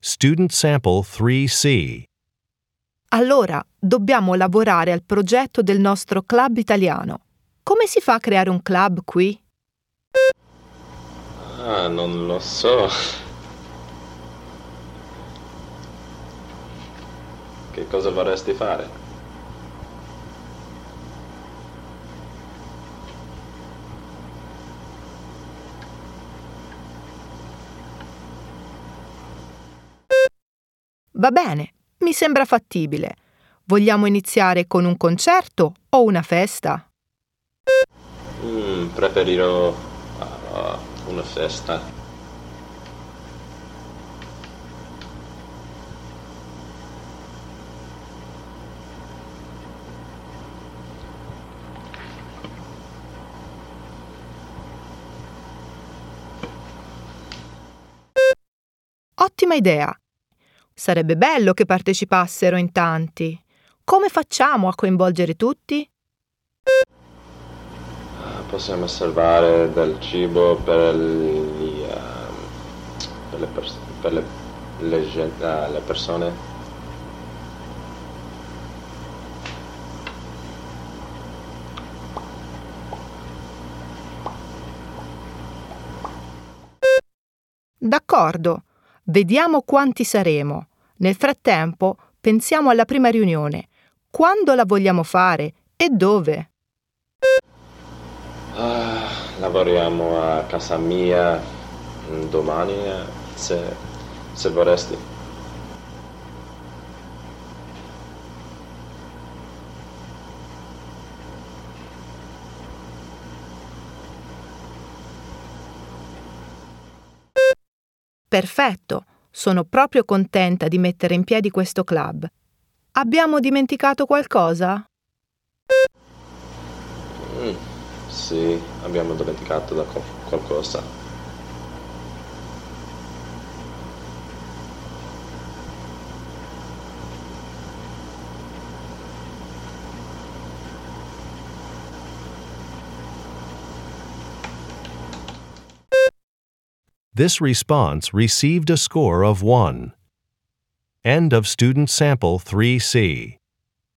Student Sample 3C. Allora, dobbiamo lavorare al progetto del nostro club italiano. Come si fa a creare un club qui? Non lo so. Che cosa vorresti fare? Va bene, mi sembra fattibile. Vogliamo iniziare con un concerto o una festa? Preferirò una festa. Ottima idea! Sarebbe bello che partecipassero in tanti. Come facciamo a coinvolgere tutti? Possiamo salvare del cibo per le persone. D'accordo, vediamo quanti saremo. Nel frattempo, pensiamo alla prima riunione. Quando la vogliamo fare e dove? Lavoriamo a casa mia domani, se vorresti. Perfetto, sono proprio contenta di mettere in piedi questo club. Abbiamo dimenticato qualcosa? Sì, abbiamo dimenticato da qualcosa. This response received a score of 1. End of Student Sample 3C.